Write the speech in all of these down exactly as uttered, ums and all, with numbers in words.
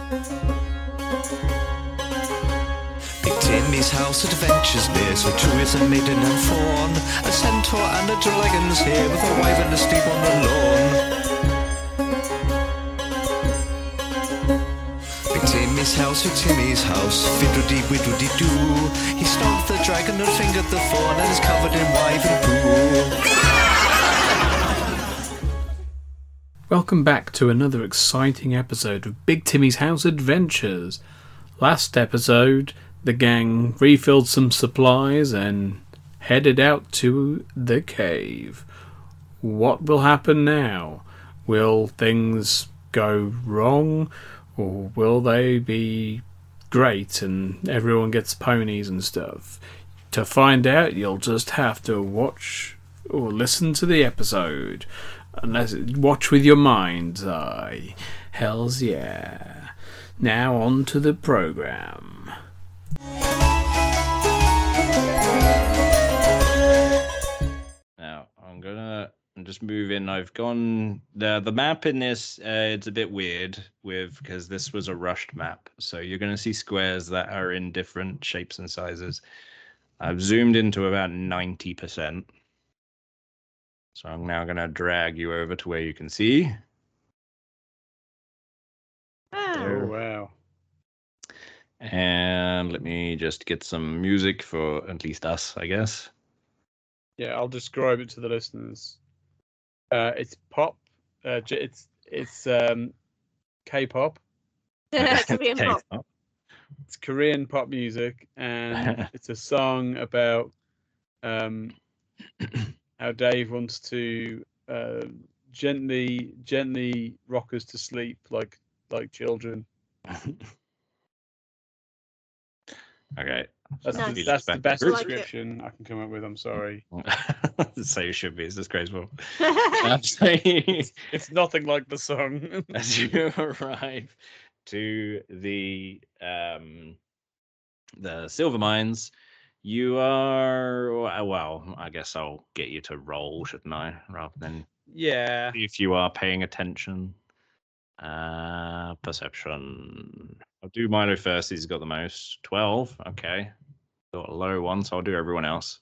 Big Timmy's House Adventures, there's a truth, a maiden and fawn, a centaur and a dragon's here with a wyvern asleep on the lawn. Big Timmy's house, Big Timmy's house, fiddle-dee-widdle-dee-doo. He stomped the dragon and fingered the fawn and is covered in wyvern poo. Welcome back to another exciting episode of Big Timmy's House Adventures. Last episode, the gang refilled some supplies and headed out to the cave. What will happen now? Will things go wrong, or will they be great and everyone gets ponies and stuff? To find out, you'll just have to watch or listen to the episode. Unless watch with your mind's eye. Hells yeah. Now on to the programme. Now I'm gonna I'm just moving. I've gone the the map in this. Uh, it's a bit weird with because this was a rushed map. So you're gonna see squares that are in different shapes and sizes. I've zoomed into about ninety percent. So I'm now going to drag you over to where you can see. Oh, wow. And let me just get some music for at least us, I guess. Yeah, I'll describe it to the listeners. Uh, it's pop. Uh, it's it's um, K-pop. Korean pop. K-pop. It's Korean pop music, and it's a song about um, how Dave wants to uh, gently, gently rock us to sleep like like children. Okay. That's, Nice. the, that's the best I like description I can come up with. I'm sorry. So you should be. It's disgraceful. it's, it's nothing like the song. As you arrive to the um, the silver mines, you are well. I guess I'll get you to roll, shouldn't I? Rather than Yeah. if you are paying attention. Uh, perception. I'll do Milo first. He's got the most. twelve. Okay. Got a low one, so I'll do everyone else.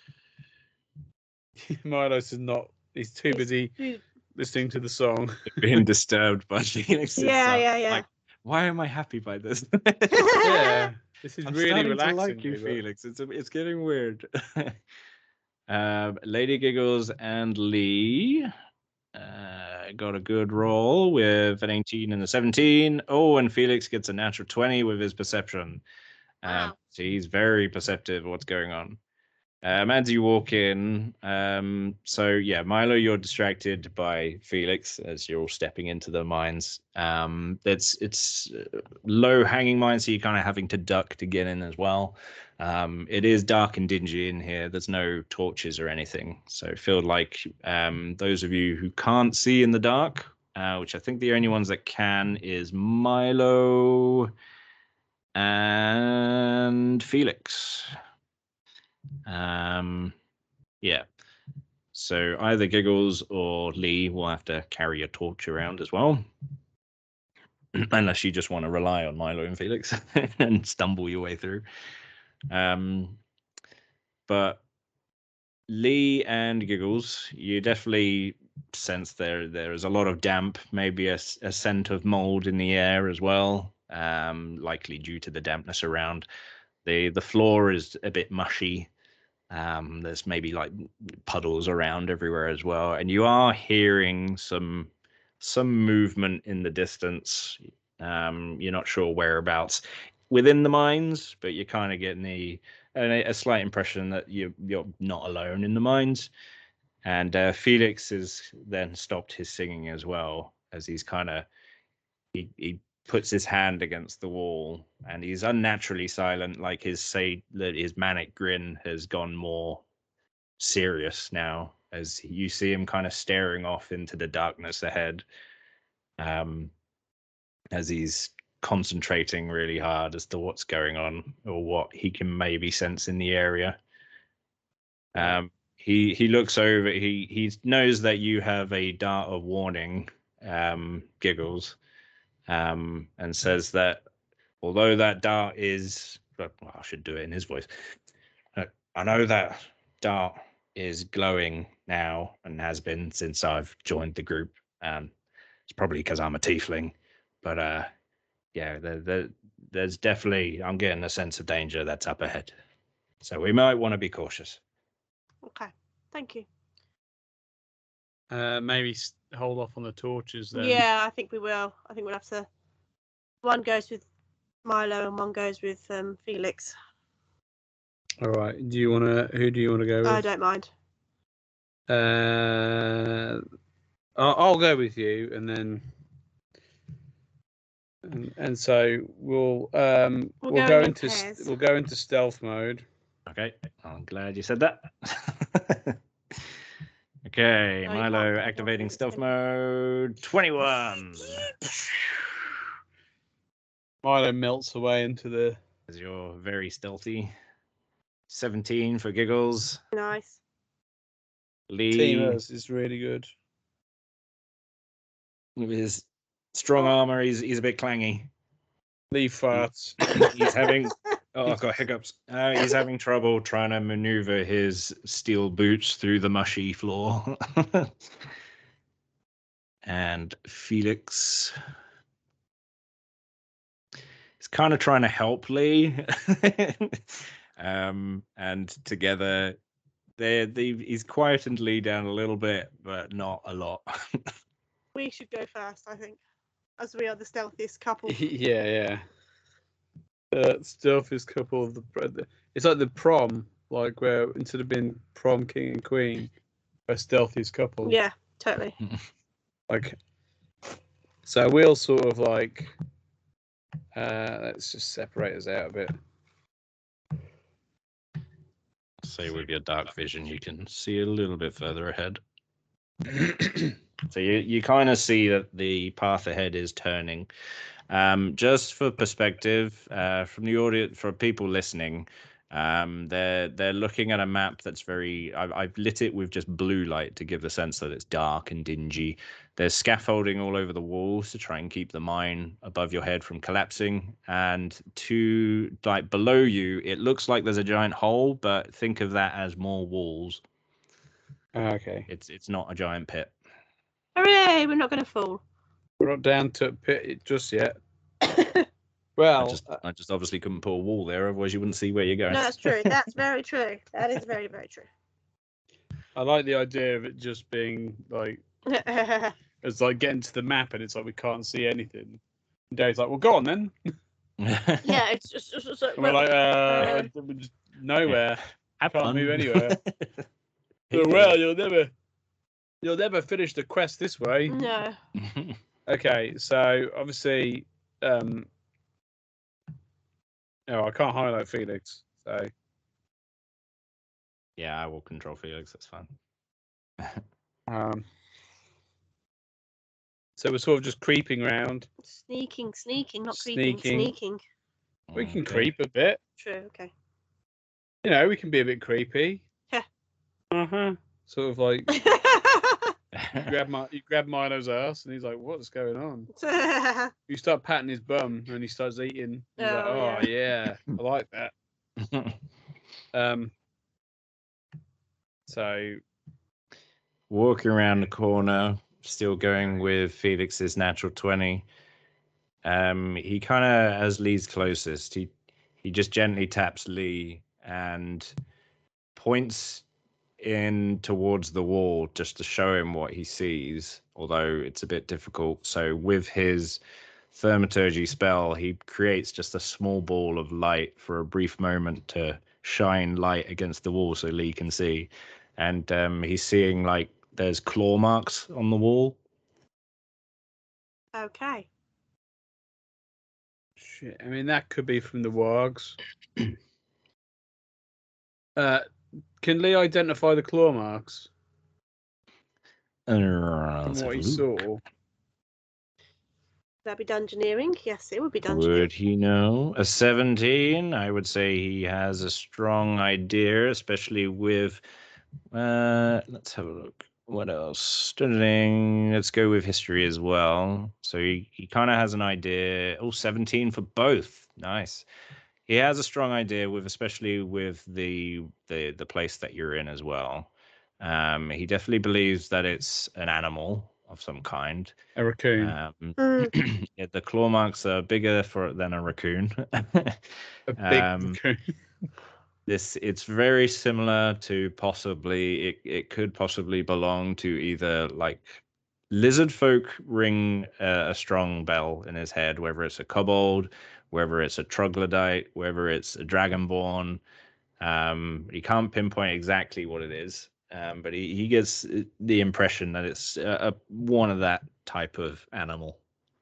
Milos is not. He's too busy listening to the song. Being disturbed by Felix's Yeah, song. yeah, yeah. Like, why am I happy by this? Yeah. This is I'm really starting relaxing. to like you, Hugo. Felix. It's it's getting weird. um, Lady Giggles and Lee uh, got a good roll with an eighteen and a seventeen. Oh, and Felix gets a natural twenty with his perception. Um, Wow. so he's very perceptive of what's going on. Um, as you walk in, um, so yeah, Milo, you're distracted by Felix as you're all stepping into the mines. Um, it's it's low hanging mines, so you're kind of having to duck to get in as well. Um, it is dark and dingy in here. There's no torches or anything, so feel like um, those of you who can't see in the dark, uh, which I think the only ones that can is Milo and Felix. Um, yeah. So either Giggles or Lee will have to carry a torch around as well, unless you just want to rely on Milo and Felix and stumble your way through. Um, but Lee and Giggles, you definitely sense there there is a lot of damp, maybe a, a scent of mold in the air as well, um, likely due to the dampness around. The the floor is a bit mushy. Um, there's maybe like puddles around everywhere as well, and you are hearing some some movement in the distance. Um, you're not sure whereabouts within the mines, but you're kind of getting the a, a slight impression that you you're not alone in the mines. And uh, Felix has then stopped his singing as well, as he's kind of he he. puts his hand against the wall, and he's unnaturally silent. Like his say that his manic grin has gone more serious now, as you see him kind of staring off into the darkness ahead, um, as he's concentrating really hard as to what's going on or what he can maybe sense in the area. Um, he he looks over. He he knows that you have a dart of warning, um, Giggles. um, and says that although that dart is, well, I should do it in his voice. Uh, I know that dart is glowing now and has been since I've joined the group. Um, it's probably because I'm a tiefling, but uh, yeah, there, there, there's definitely, I'm getting a sense of danger that's up ahead. So we might want to be cautious. Okay, thank you. Uh, maybe s- hold off on the torches then. Yeah, I think we will. I think we'll have to. One goes with Milo and one goes with um, Felix. All right. Do you want to? Who do you want to go with? I don't mind. Uh, I'll, I'll go with you, and then, and, and so we'll um We'll we'll, go go in into s- pairs. we'll go into stealth mode. Okay, I'm glad you said that. Okay, No, you Milo can't. activating It's stealth gonna- mode. twenty-one. Milo melts away into the. As you're very stealthy. seventeen for giggles. Nice. Lee, Teamers is really good. with his strong armor, he's he's a bit clangy. Lee farts. He's having oh, I've got hiccups. Uh, he's having trouble trying to maneuver his steel boots through the mushy floor. And Felix is kind of trying to help Lee. um, and together, they they he's quietened Lee down a little bit, but not a lot. We should go first, I think, as we are the stealthiest couple. yeah, yeah. The stealthiest couple of the. It's like the prom, like where instead of being prom king and queen, we're stealthiest couple. Yeah, totally. Like, so we'll sort of like. Uh, let's just separate us out a bit. So with your dark vision, you can see a little bit further ahead. So you, you kind of see that the path ahead is turning. Um, just for perspective, uh, from the audience, for people listening, um, they're they're looking at a map that's very. I've, I've lit it with just blue light to give the sense that it's dark and dingy. There's scaffolding all over the walls to try and keep the mine above your head from collapsing. And to like below you, it looks like there's a giant hole, but think of that as more walls. Okay. It's it's not a giant pit. Hooray! We're not going to fall. We're not down to pit just yet. Well, I just I just obviously couldn't put a wall there, otherwise you wouldn't see where you're going. No, that's true. That's very true. That is very, very true. I like the idea of it just being like it's like getting to the map and it's like we can't see anything. And Dave's like, "Well, go on then." Yeah, it's just, it's just like, And we're well, like, uh, um, we're just nowhere. Have Can't fun. move anywhere. Oh, well, you'll never, you'll never finish the quest this way. no. Okay, so obviously, um, no, I can't highlight Felix. So Yeah, I will control Felix. That's fine. um, so we're sort of just creeping around. Sneaking, sneaking, not creeping, Sneaking. sneaking. We can Okay. creep a bit. True, okay. You know, we can be a bit creepy. Yeah. Uh huh. Sort of like you grab my, you grab Milo's ass, and he's like, "What's going on?" You start patting his bum, and he starts eating. He's like, Oh, "Oh yeah, I like that." Um. So Walking around the corner, still going with Felix's natural twenty. Um, he kind of, as Lee's closest, he he just gently taps Lee and points in towards the wall just to show him what he sees, although it's a bit difficult. So with his thaumaturgy spell, he creates just a small ball of light for a brief moment to shine light against the wall so Lee can see. And um, he's seeing like there's claw marks on the wall. Okay. shit. I mean, that could be from the wargs. uh, can Lee identify the claw marks Uh, from let's what have he a look. saw? That'd be dungeoneering. Yes, it would be dungeoneering. Would he know? A seventeen, I would say he has a strong idea, especially with, uh, let's have a look. what else? Studying. Let's go with history as well. So he, he kind of has an idea. Oh, seventeen for both. Nice. He has a strong idea with, especially with the the the place that you're in as well. Um, he definitely believes that it's an animal of some kind. A raccoon. Um, Mm. yeah, the claw marks are bigger for than a raccoon. a big um, raccoon. This it's very similar to possibly it, it could possibly belong to either like lizard folk ring uh, a strong bell in his head, whether it's a kobold, whether it's a troglodyte, whether it's a dragonborn. Um, he can't pinpoint exactly what it is, um, but he, he gets the impression that it's a, a, one of that type of animal.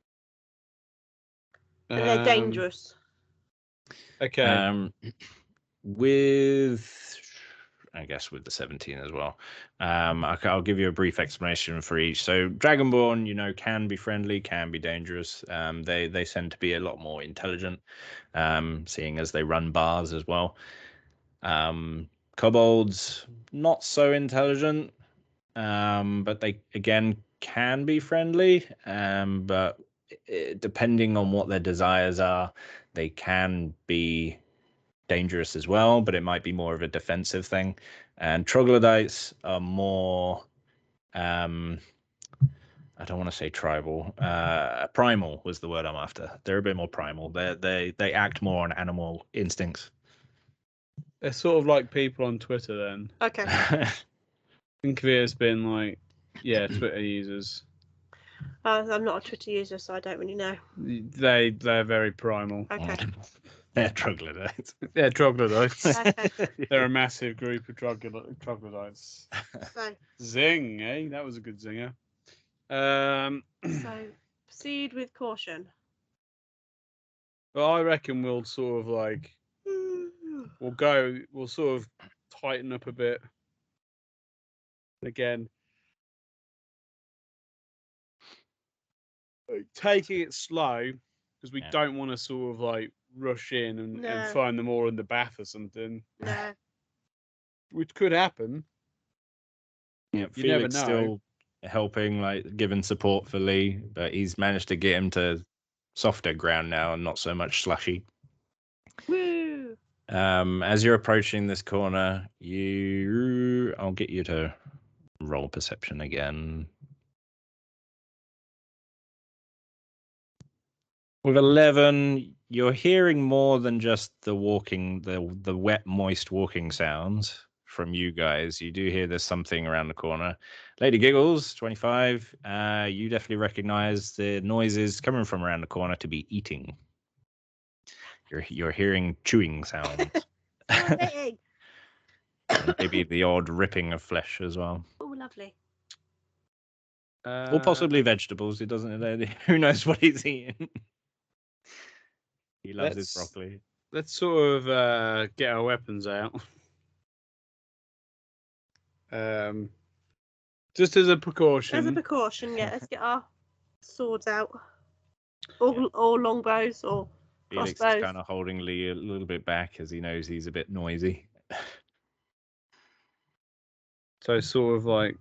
And they're Um, dangerous. Okay. Um, with, I guess, with the seventeen as well. Um, I, I'll give you a brief explanation for each. So, Dragonborn, you know, can be friendly, can be dangerous. Um, they they tend to be a lot more intelligent, um, seeing as they run bars as well. Um, kobolds, not so intelligent, um, but they again can be friendly. Um, but it, depending on what their desires are, they can be dangerous as well, but it might be more of a defensive thing. And troglodytes are more, um, I don't want to say tribal, uh, primal was the word I'm after. They're a bit more primal. They they they act more on animal instincts. They're sort of like people on Twitter then. Okay. Think of it as being like, yeah, Twitter users. Uh, I'm not a Twitter user, so I don't really know. They, they're very primal. Okay. They're troglodytes. They're troglodytes. Okay. They're a massive group of troglo- troglodytes. So, Zing, eh? That was a good zinger. Um, so proceed with caution. but I reckon we'll sort of like, we'll go, we'll sort of tighten up a bit. Again, like, taking it slow because we Yeah. don't want to sort of like rush in and, No. and find them all in the bath or something, No. which could happen. Yeah, You never Felix know. still helping, like giving support for Lee, but he's managed to get him to softer ground now and not so much slushy. Woo! Um, as you're approaching this corner, you, I'll get you to roll perception again. With eleven, you're hearing more than just the walking, the the wet, moist walking sounds from you guys. You do hear there's something around the corner. Lady Giggles, twenty-five, uh, you definitely recognize the noises coming from around the corner to be eating. You're you're hearing chewing sounds. Exciting. And maybe the odd ripping of flesh as well. Oh, lovely. Uh, Or possibly vegetables. It doesn't. Who knows what he's eating? He loves his Let's- broccoli. Let's sort of uh, get our weapons out. Um, just as a precaution. As a precaution, yeah, let's get our swords out. Or, or longbows, or Felix is crossbows. kind of holding Lee a little bit back as he knows he's a bit noisy. So sort of like,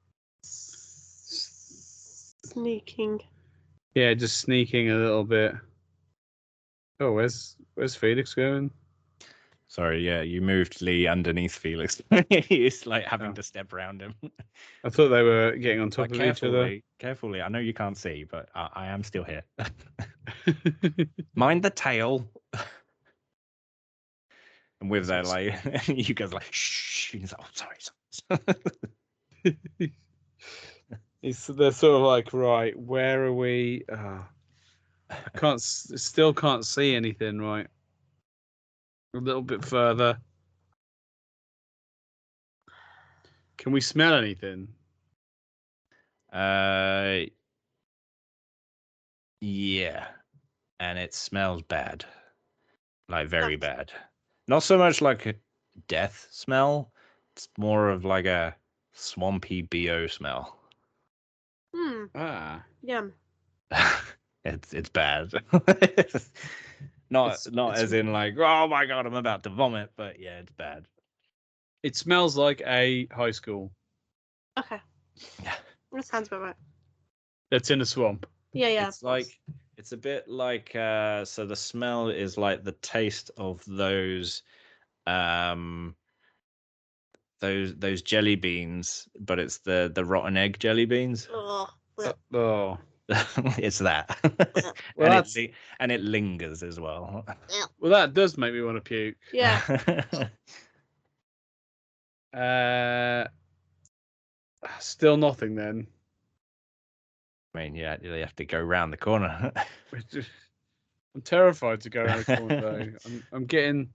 sneaking. yeah, just sneaking a little bit. Oh, where's where's Felix going? Sorry, yeah, you moved Lee underneath Felix. He's like having Oh. to step around him. I thought they were getting on top Like, of each other. carefully, carefully. I know you can't see, but I, I am still here. Mind the tail. And with that, like, you guys like, shh. He's like, oh, sorry. sorry. It's, they're sort of like, right, where are we? Oh, I can't, s- still can't see anything. Right, a little bit further. Can we smell anything? Uh, yeah, and it smells bad, like very bad. Not so much like a death smell. It's more of like a swampy B O smell. Hmm, Ah, yum. it's it's bad. not It's- not it's- as in like, oh my god, I'm about to vomit, but yeah, it's bad. it smells like a high school. Okay. That sounds about right. That's in a swamp. Yeah, yeah. It's like it's a bit like uh so the smell is like the taste of those um those those jelly beans, but it's the the rotten egg jelly beans. Oh, Uh, oh. It's that. Well, and that's- it li- and it lingers as well. Well, that does make me want to puke. yeah. Uh, still nothing then. I mean, yeah, they have to go round the corner. I'm terrified to go around the corner though. I'm, I'm getting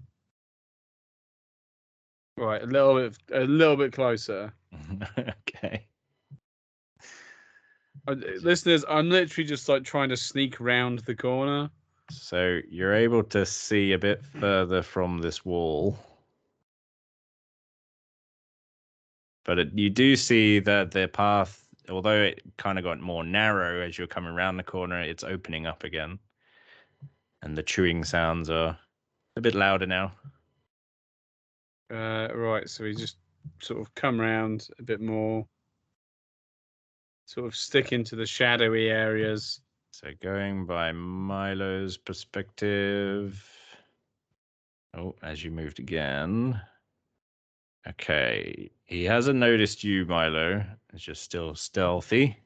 right a little bit, a little bit closer. Okay. Uh, listeners, I'm literally just like trying to sneak round the corner. So you're able to see a bit further from this wall. But it, you do see that the path, although it kind of got more narrow as you're coming around the corner, it's opening up again. And the chewing sounds are a bit louder now. Uh, right, so we just sort of come round a bit more, sort of stick into the shadowy areas. So going by Milo's perspective. Oh, as you moved again. Okay. He hasn't noticed you, Milo. It's just still stealthy.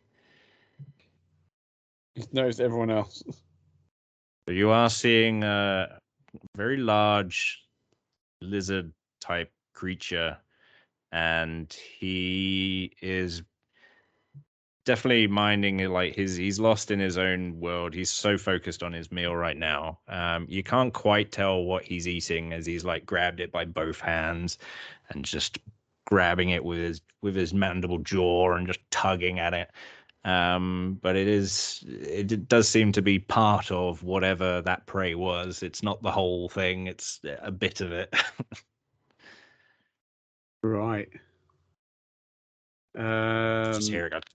He's noticed everyone else. But you are seeing a very large lizard type creature, and he is definitely minding it, like his he's lost in his own world. He's so focused on his meal right now. Um, you can't quite tell what he's eating as he's like grabbed it by both hands and just grabbing it with his with his mandible jaw and just tugging at it. Um, but it is it does seem to be part of whatever that prey was. It's not the whole thing. It's a bit of it. Right. Um, Just hear it go.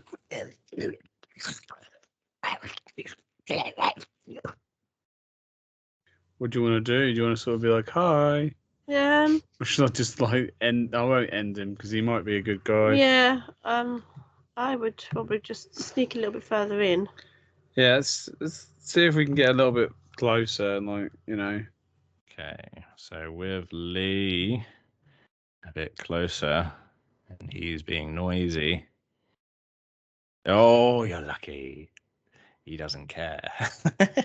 what do you want to do? Do you want to sort of be like, hi? Um, Or should I just like end? I won't end him because he might be a good guy. yeah. Um, I would probably just sneak a little bit further in. Yeah, let's, let's see if we can get a little bit closer and like, you know. Okay, so with Lee a bit closer, and he's being noisy. Oh, you're lucky. He doesn't care. okay,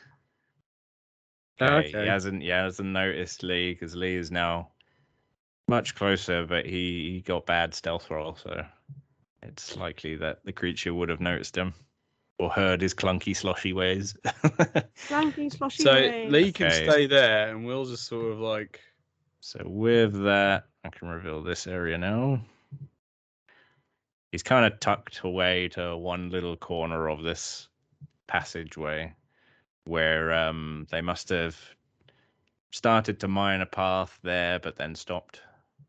Okay. he hasn't. He hasn't noticed Lee because Lee is now much closer, but he, he got bad stealth roll, so it's likely that the creature would have noticed him or heard his clunky, sloshy ways. Flanking, sloshy So ways. Lee can Okay. stay there and we'll just sort of like. So with that, I can reveal this area now. He's kind of tucked away to one little corner of this passageway where um, they must have started to mine a path there, but then stopped.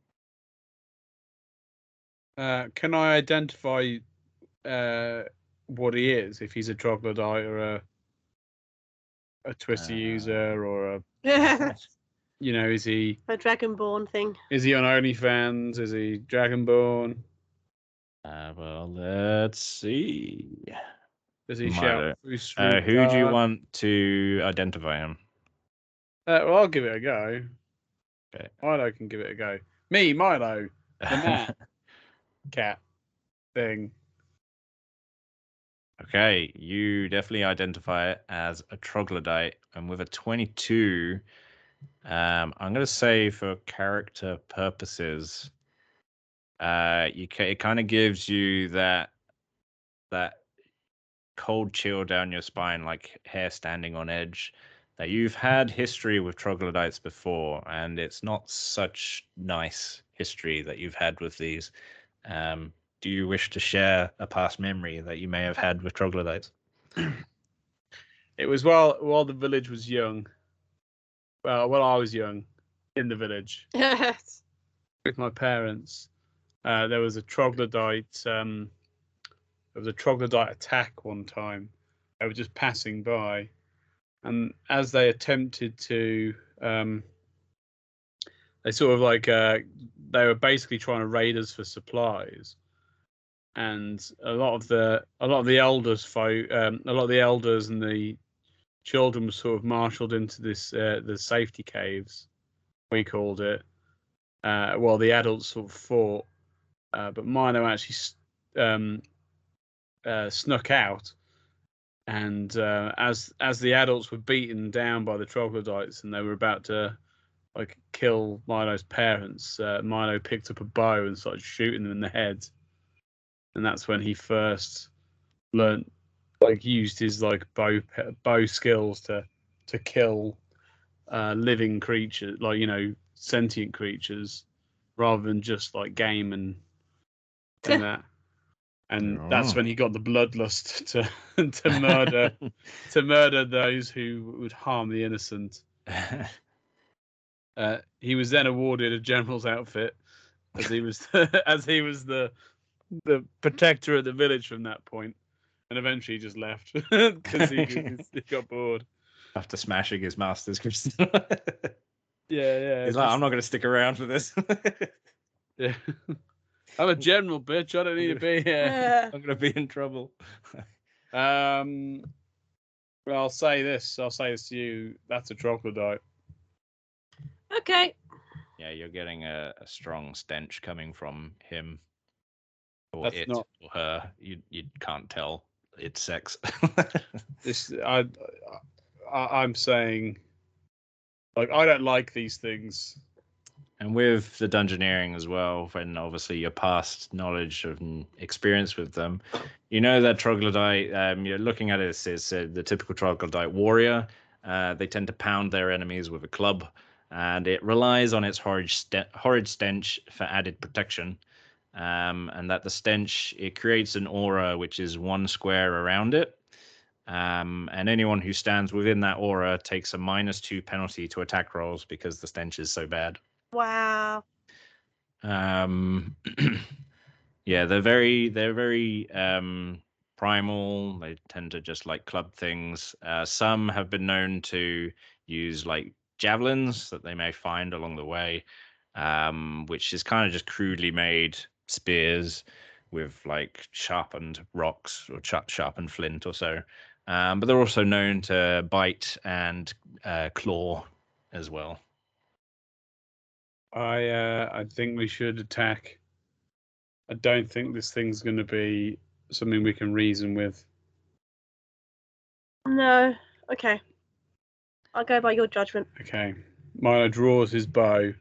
Uh, can I identify uh, what he is? If he's a troglodyte or a a twister Uh, user or a, A you know, is he dragonborn thing. is he on OnlyFans? Is he Dragonborn? Uh, well, let's see. Does he Milo. shout? through Uh, who do you Shrewdguard? want to identify him? Uh, well, I'll give it a go. Okay. Milo can give it a go. Me, Milo, the man, cat thing. Okay, you definitely identify it as a troglodyte, and with a twenty-two, um, I'm going to say for character purposes, uh, you ca- it kind of gives you that that cold chill down your spine, like hair standing on edge. That you've had history with troglodytes before, and it's not such nice history that you've had with these. Um, do you wish to share a past memory that you may have had with troglodytes? It was while while the village was young. Well, while I was young, in the village with my parents, uh, there was a troglodyte. Um, there was a troglodyte attack one time. I was just passing by, and as they attempted to, um, they sort of like uh, they were basically trying to raid us for supplies, and a lot of the a lot of the elders folk, um, a lot of the elders and the children were sort of marshaled into this uh, the safety caves, we called it. Uh, while the adults sort of fought, uh, but Milo actually um, uh, snuck out. And uh, as as the adults were beaten down by the troglodytes and they were about to like kill Milo's parents, uh, Milo picked up a bow and started shooting them in the head. And that's when he first learned, like, used his like bow bow skills to to kill uh, living creatures, like, you know, sentient creatures, rather than just like game and and that. And Oh. that's when he got the bloodlust to to murder to murder those who would harm the innocent. Uh, he was then awarded a general's outfit, as he was as he was the the protector of the village from that point, and eventually he just left because he, he got bored after smashing his master's crystal. Yeah, yeah. He's like, I'm not going to stick around for this. Yeah. I'm a general, bitch. I don't need to be here. Yeah. I'm going to be in trouble. Um, well, I'll say this. I'll say this to you. That's a troglodyte. Okay. Yeah, you're getting a, a strong stench coming from him or That's it not- or her. You you can't tell its sex. This, I, I, I'm saying, like, I don't like these things. And with the dungeoneering as well, when obviously your past knowledge of and experience with them, you know that troglodyte, um, you're looking at it, it's, it's uh, the typical troglodyte warrior. Uh, they tend to pound their enemies with a club, and it relies on its horrid, st- horrid stench for added protection. Um, and that the stench, it creates an aura which is one square around it. Um, and anyone who stands within that aura takes a minus two penalty to attack rolls because the stench is so bad. Wow. Um, yeah, they're very they're very um, primal. They tend to just like club things. Uh, some have been known to use like javelins that they may find along the way, um, which is kind of just crudely made spears with like sharpened rocks or ch- sharpened flint or so. Um, but they're also known to bite and uh, claw as well. I, uh, I think we should attack. I don't think this thing's going to be something we can reason with. No. Okay. I'll go by your judgment. Okay. Milo draws his bow,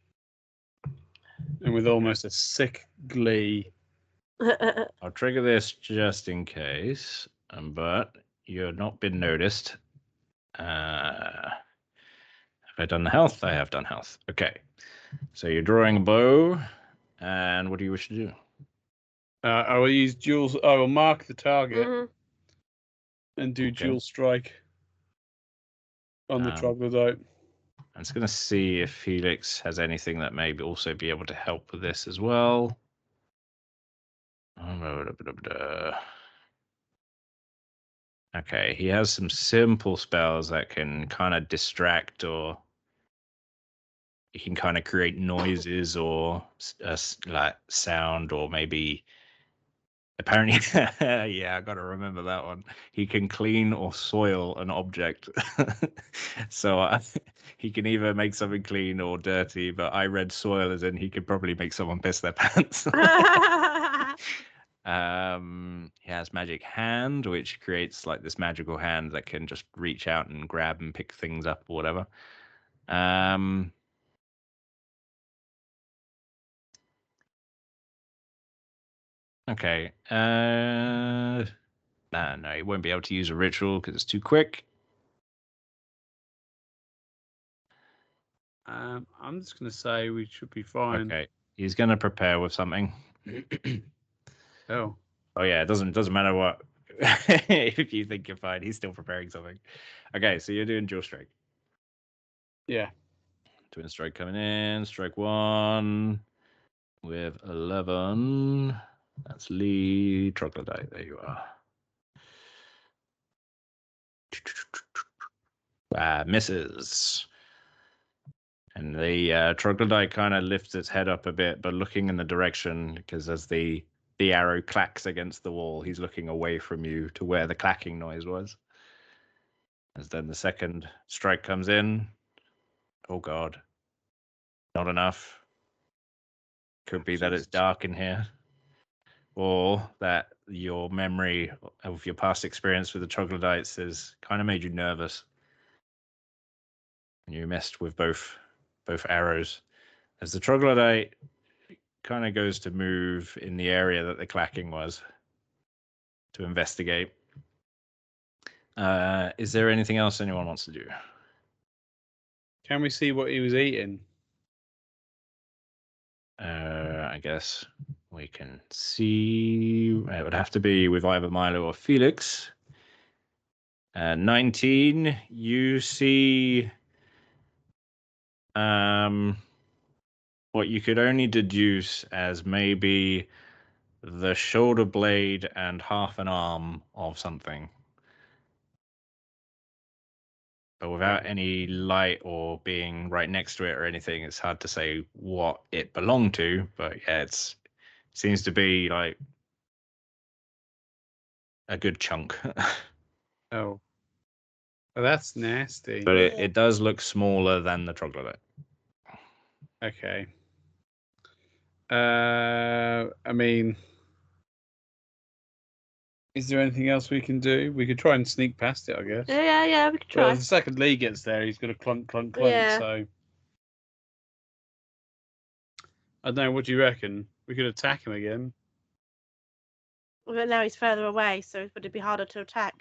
and with almost a sick glee, I'll trigger this just in case, um, but you've not been noticed. Uh, have I done the health? I have done health. Okay. So you're drawing a bow, and what do you wish to do? uh, I will use dual. I will mark the target Mhm. and do Okay. dual strike on the Um, troglodyte. I'm just going to see if Felix has anything that may be also be able to help with this as well. Okay, he has some simple spells that can kind of distract, or he can kind of create noises or uh, like sound, or maybe apparently, yeah, I got to remember that one. He can clean or soil an object. So uh, he can either make something clean or dirty, but I read soil as in he could probably make someone piss their pants. Um, he has magic hand, which creates like this magical hand that can just reach out and grab and pick things up or whatever. Um, okay. Uh, no, no, he won't be able to use a ritual because it's too quick. Um, I'm just going to say we should be fine. Okay, he's gonna prepare with something. Oh, Oh yeah, it doesn't doesn't matter what. If you think you're fine, he's still preparing something. Okay, so you're doing dual strike. yeah. Twin strike coming in. Strike one with eleven. That's Lee Troglodyte. There you are. Uh, misses. And the uh, troglodyte kind of lifts its head up a bit, but looking in the direction, because as the the arrow clacks against the wall. He's looking away from you to where the clacking noise was. As then the second strike comes in. Oh God. Not enough. Could be that it's dark in here. Or that your memory of your past experience with the troglodytes has kind of made you nervous. And you messed with both both arrows. As the troglodyte kind of goes to move in the area that the clacking was to investigate. Uh, is there anything else anyone wants to do? Can we see what he was eating? Uh, I guess we can see. It would have to be with either Milo or Felix. Uh, nineteen, you see um, what you could only deduce as maybe the shoulder blade and half an arm of something. But without any light or being right next to it or anything, it's hard to say what it belonged to. But yeah, it's it seems to be like a good chunk. Oh. Oh, that's nasty. But it, it does look smaller than the troglodyte. Okay. Uh, I mean, is there anything else we can do? We could try and sneak past it, I guess. Yeah, yeah, yeah, we could Well, try. if the second Lee gets there, he's going to clunk, clunk, clunk. Yeah. So, I don't know. What do you reckon? We could attack him again. But now he's further away, so would it be harder to attack?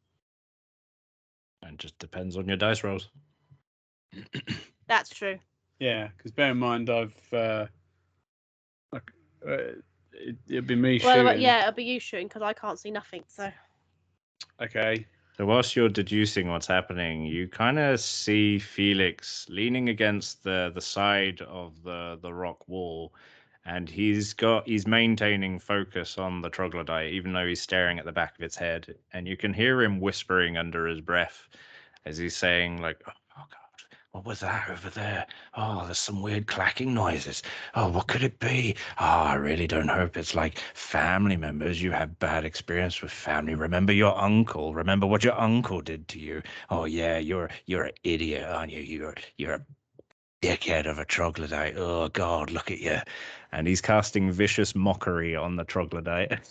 It just depends on your dice rolls. That's true. Yeah, because bear in mind, I've uh, like, uh, it, it'd be me Well, shooting. yeah, it'll be you shooting because I can't see nothing. So Okay. So whilst you're deducing what's happening, you kind of see Felix leaning against the the side of the the rock wall, and he's got he's maintaining focus on the troglodyte, even though he's staring at the back of its head. And you can hear him whispering under his breath as he's saying, like, "Oh, oh God, what was that over there? Oh, there's some weird clacking noises. Oh, what could it be? Oh, I really don't hope it's like family members. You have bad experience with family. Remember your uncle. Remember what your uncle did to you. Oh yeah, you're you're an idiot, aren't you? You're you're a dickhead of a troglodyte. Oh God, look at you." And he's casting vicious mockery on the troglodyte.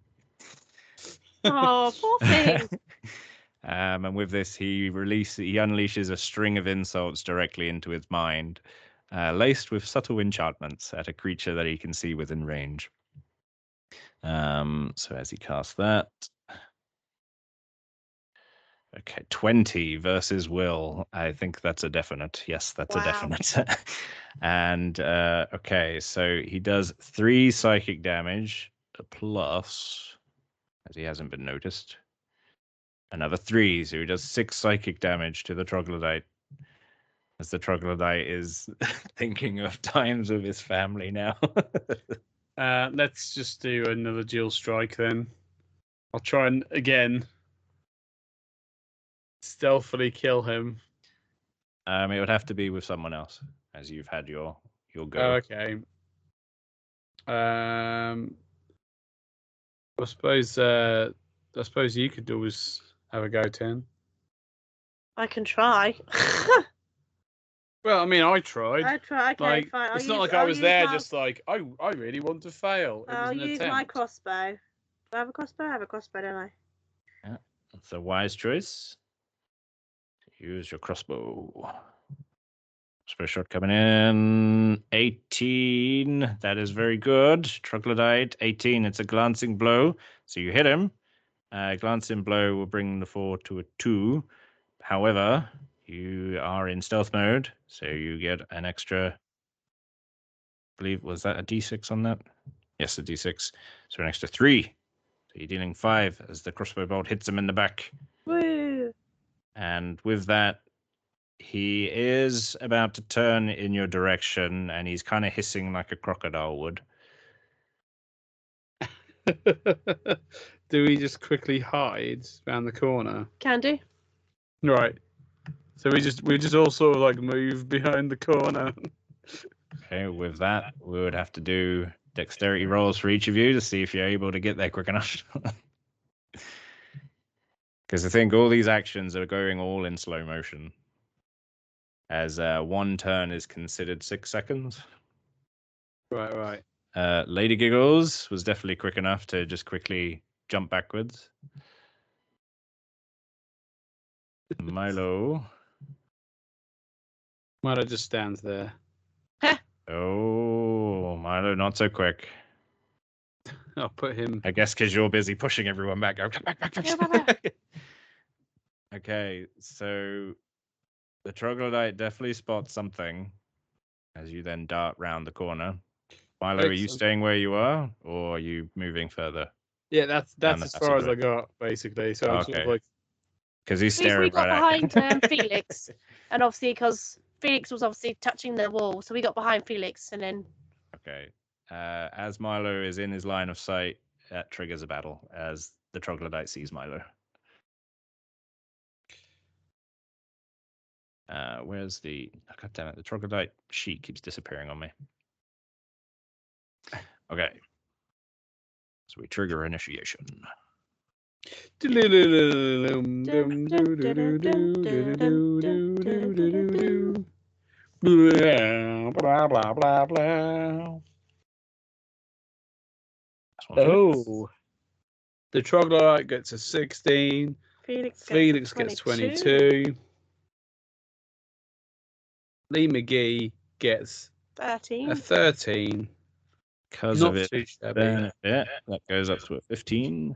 oh, poor thing. Um, and with this, he releases, he unleashes a string of insults directly into his mind, uh, laced with subtle enchantments at a creature that he can see within range. Um, so as he casts that, okay, twenty versus Will. I think that's a definite. Yes, that's Wow. a definite. And uh, okay, so he does three psychic damage plus, as he hasn't been noticed, another three, so he does six psychic damage to the troglodyte. As the troglodyte is thinking of times with his family now. Uh, let's just do another dual strike then. I'll try and again stealthily kill him. um, it would have to be with someone else, as you've had your your go. Oh, okay. Um, I suppose. Uh, I suppose you could always have a go, Tim. I can try. Well, I mean, I tried. I try. Okay, like, fine. I'll it's not use- like I I'll was use there my- just like, I, I really want to fail. It I'll was an use my attempt. crossbow. Do I have a crossbow? I have a crossbow, don't I? That's a wise choice. Use your crossbow. Crossbow shot coming in. eighteen. That is very good. Troglodyte. eighteen. It's a glancing blow. So you hit him. Uh, glancing blow will bring the four to a two. However, you are in stealth mode, so you get an extra. I believe was that a d six on that? Yes, a d six. So an extra three. So you're dealing five as the crossbow bolt hits him in the back. Woo! And with that, he is about to turn in your direction, and he's kind of hissing like a crocodile would. Do we just quickly hide around the corner? Can do. Right. So we just we just all sort of like move behind the corner. Okay, with that, we would have to do dexterity rolls for each of you to see if you're able to get there quick enough. Because I think all these actions are going all in slow motion. As uh, one turn is considered six seconds. Right, right. Uh, Lady Giggles was definitely quick enough to just quickly jump backwards. Milo. Milo just stands there. Oh, Milo, not so quick. I'll put him. I guess because you're busy pushing everyone back. Go, come back, back, Yeah, back. back, back. Okay, so the troglodyte definitely spots something as you then dart round the corner. Milo, are you Excellent. staying where you are, or are you moving further? Yeah, that's Down that's the as far as I passageway. got, basically. So I'm sort of Okay. like, Because he's At least we staring got right at behind you. um, Felix, and obviously because Felix was obviously touching the wall, so we got behind Felix, and then Okay. Uh, as Milo is in his line of sight, that triggers a battle as the troglodyte sees Milo. Uh, where's the... Oh, God damn it, the troglodyte sheet keeps disappearing on me. Okay. So we trigger initiation. blah blah blah blah blah. That's one for Felix. Oh, the troglodyte gets a sixteen. Felix gets Felix gets twenty-two. Lee McGee gets thirteen. a thirteen. Because Not of it too shabby. benefit, that goes up to a fifteen.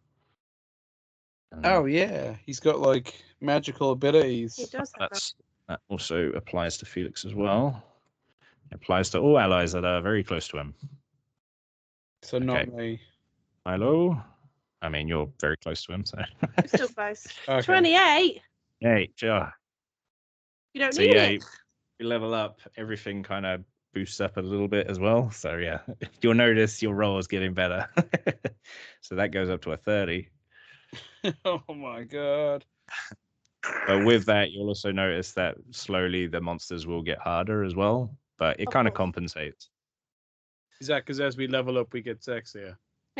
And Oh yeah, he's got like magical He abilities. does have that. that's, that also applies to Felix as well. It applies to all allies that are very close to him. So not Okay. me. Milo, I mean, you're very close to him, so. It's still close. Okay. twenty-eight. Hey, sure. You don't So need yeah, it. you, you level up, everything kind of boosts up a little bit as well. So yeah, you'll notice your roll is getting better. So that goes up to a thirty. Oh my god. But with that, you'll also notice that slowly the monsters will get harder as well. But it Of kind of course. compensates. Is that because as we level up, we get sexier?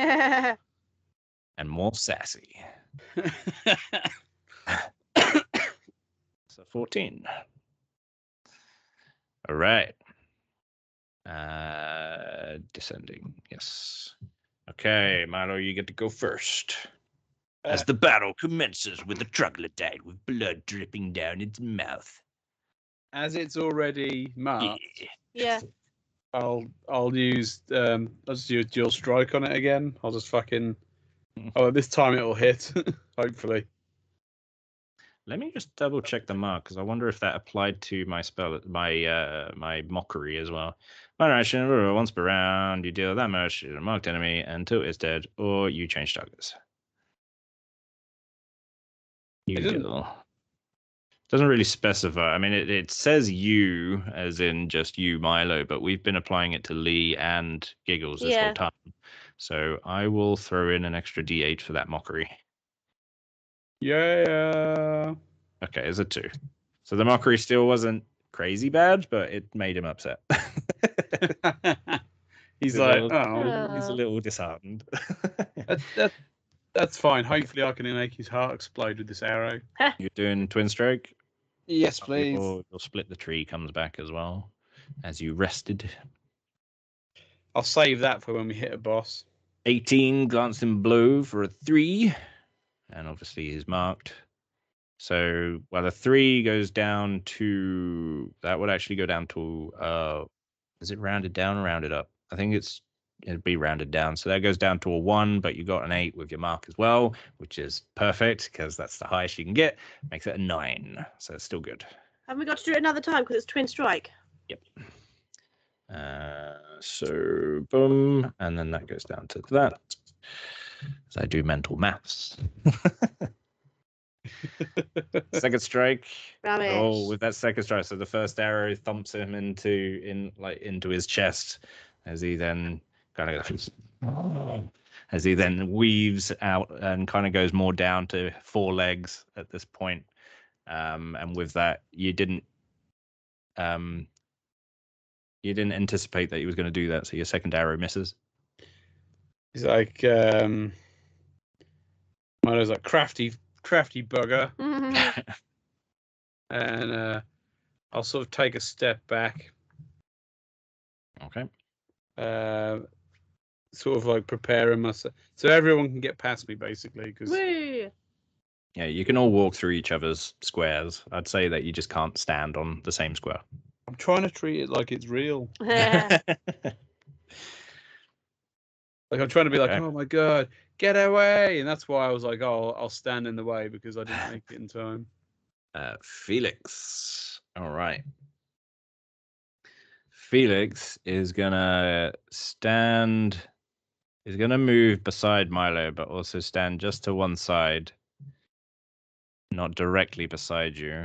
And more sassy. So fourteen. All right. Uh, descending. Yes. Okay, Milo, you get to go first. As the battle commences with the troglodyte with blood dripping down its mouth. As it's already marked, Yeah. Yeah. I'll I'll use um I'll just use dual strike on it again. I'll just fucking oh this time it'll hit. Hopefully. Let me just double check the mark because I wonder if that applied to my spell, my uh, my mockery as well. One action, once per round, you deal that much to a marked enemy until it's dead, or you change targets. You It doesn't- deal. Doesn't really specify. I mean, it, it says you, as in just you, Milo, but we've been applying it to Lee and Giggles this Yeah. whole time. So I will throw in an extra D eight for that mockery. Yeah. Okay, it's a two. So the mockery still wasn't crazy bad, but it made him upset. He's He's a like, little- oh, He's a Oh. little disheartened. that, that, that's fine. Hopefully, I can make his heart explode with this arrow. You're doing twin stroke. Yes, please. Your, your split the tree comes back as well, as you rested. I'll save that for when we hit a boss. eighteen glancing blow for a three, and obviously is marked. So, well, the three goes down to that would actually go down to uh, is it rounded down or rounded up? I think it's it'd be rounded down. So that goes down to a one, but you got an eight with your mark as well, which is perfect because that's the highest you can get. Makes it a nine, so it's still good. Have we got to do it another time because it's twin strike? Yep. Uh, so boom, and then that goes down to that. As I do mental maths. Second strike. Rubbish. Oh, with that second strike, so the first arrow thumps him into in like into his chest, as he then kind of goes, as he then weaves out and kind of goes more down to four legs at this point. Um, and with that, you didn't. Um, You didn't anticipate that he was going to do that, so your second arrow misses. He's like, um, Milo's like crafty, crafty bugger, and uh, I'll sort of take a step back. Okay. Uh, sort of like preparing myself so everyone can get past me, basically. Because Woo! Yeah, you can all walk through each other's squares. I'd say that you just can't stand on the same square. I'm trying to treat it like it's real. Yeah. Like I'm trying to be like, Okay. oh my god, get away! And that's why I was like, oh, I'll stand in the way because I didn't make it in time. Uh, Felix. All right. Felix is gonna stand. Is gonna move beside Milo, but also stand just to one side, not directly beside you.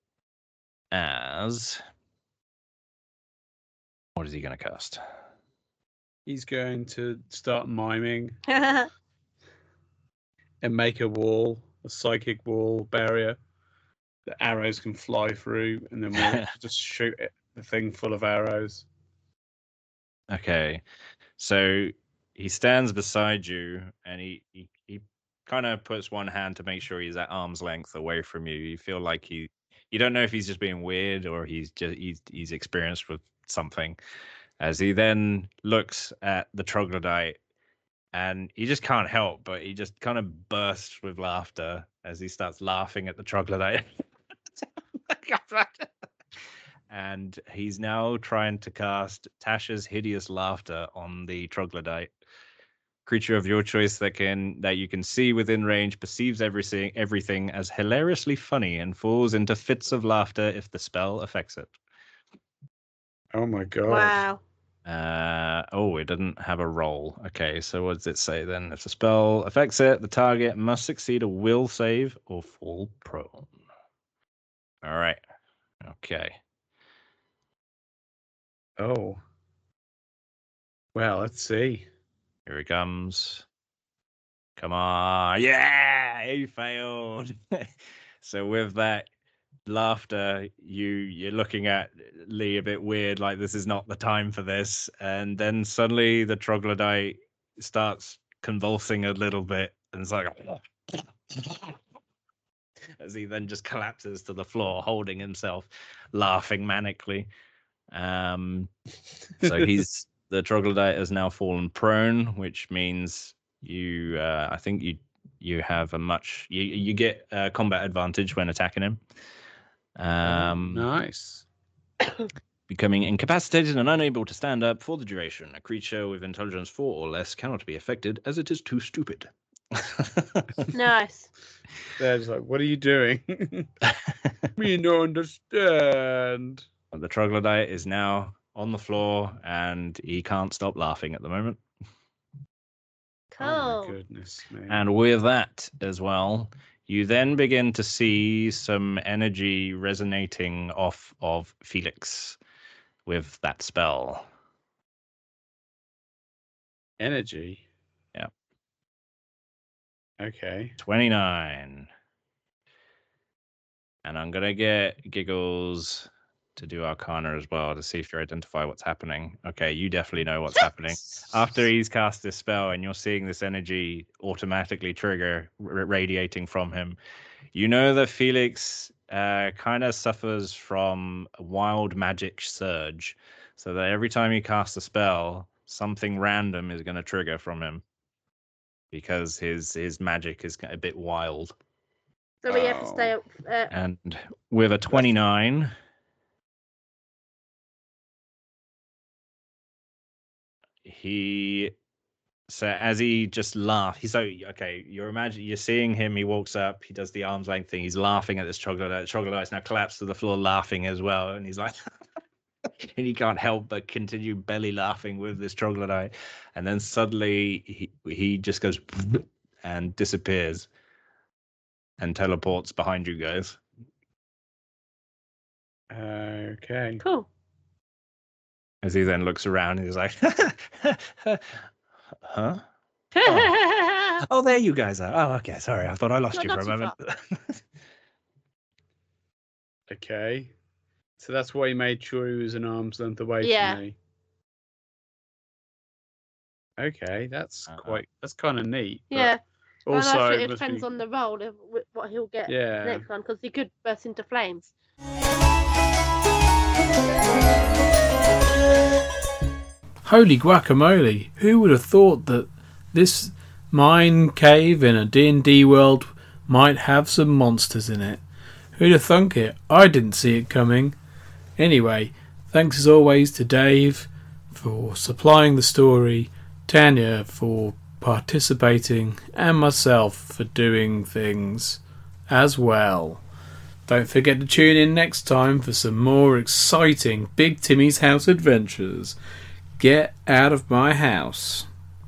As what is he gonna cast? He's going to start miming and make a wall, a psychic wall barrier that arrows can fly through, and then we'll just shoot it, the thing full of arrows. Okay, so he stands beside you, and he he, he kind of puts one hand to make sure he's at arm's length away from you. You feel like he, you don't know if he's just being weird or he's just he's he's experienced with something. As he then looks at the troglodyte, and he just can't help but he just kind of bursts with laughter as he starts laughing at the troglodyte. And he's now trying to cast Tasha's hideous laughter on the troglodyte. Creature of your choice that can that you can see within range perceives everything everything as hilariously funny and falls into fits of laughter if the spell affects it. Oh my god! Wow. Uh, oh, it doesn't have a roll. Okay, so what does it say then? If the spell affects it, the target must succeed a will save or fall prone. All right. Okay. Oh. Well, let's see. Here he comes. Come on. Yeah, he failed. So with that laughter, you you're looking at Lee a bit weird, like this is not the time for this. And then suddenly the troglodyte starts convulsing a little bit, and it's like as he then just collapses to the floor, holding himself, laughing manically. Um, so he's the troglodyte has now fallen prone, which means you, uh, I think you you have a much you you get uh, combat advantage when attacking him. Um, nice. Becoming incapacitated and unable to stand up for the duration. A creature with intelligence four or less cannot be affected as it is too stupid. Nice. They're just like, what are you doing? We don't understand. The troglodyte is now on the floor and he can't stop laughing at the moment. Cool. Oh my goodness, man. And with that as well, you then begin to see some energy resonating off of Felix with that spell. Energy? Yeah. Okay. twenty-nine. And I'm going to get Giggles to do Arcana as well to see if you identify what's happening. Okay, you definitely know what's happening. After he's cast this spell and you're seeing this energy automatically trigger r- radiating from him, you know that Felix uh, kind of suffers from a wild magic surge. So that every time he casts a spell, something random is going to trigger from him because his his magic is a bit wild. So we have to stay up. Uh, And with a twenty-nine, he so as he just laughs, he's so okay. You're imagining you're seeing him. He walks up. He does the arm's length thing. He's laughing at this troglodyte. The troglodyte's now collapsed to the floor, laughing as well. And he's like, and he can't help but continue belly laughing with this troglodyte. And then suddenly he he just goes and disappears and teleports behind you guys. Okay. cool. As he then looks around, he's like, huh? Oh. Oh, there you guys are. Oh, okay. Sorry, I thought I lost Not- you for not a too moment. Okay. So that's why he made sure he was an arm's length away Yeah. from me. Okay, that's Uh-huh. quite. That's kind of neat. but Yeah. And Also, also, it it must depends be- on the role of wh- what he'll get Yeah. next one, because he could burst into flames. Holy guacamole! Who would have thought that this mine cave in a D and D world might have some monsters in it? Who'd have thunk it? I didn't see it coming. Anyway, thanks as always to Dave for supplying the story, Tanya for participating, and myself for doing things as well. Don't forget to tune in next time for some more exciting Big Timmy's House adventures. Get out of my house.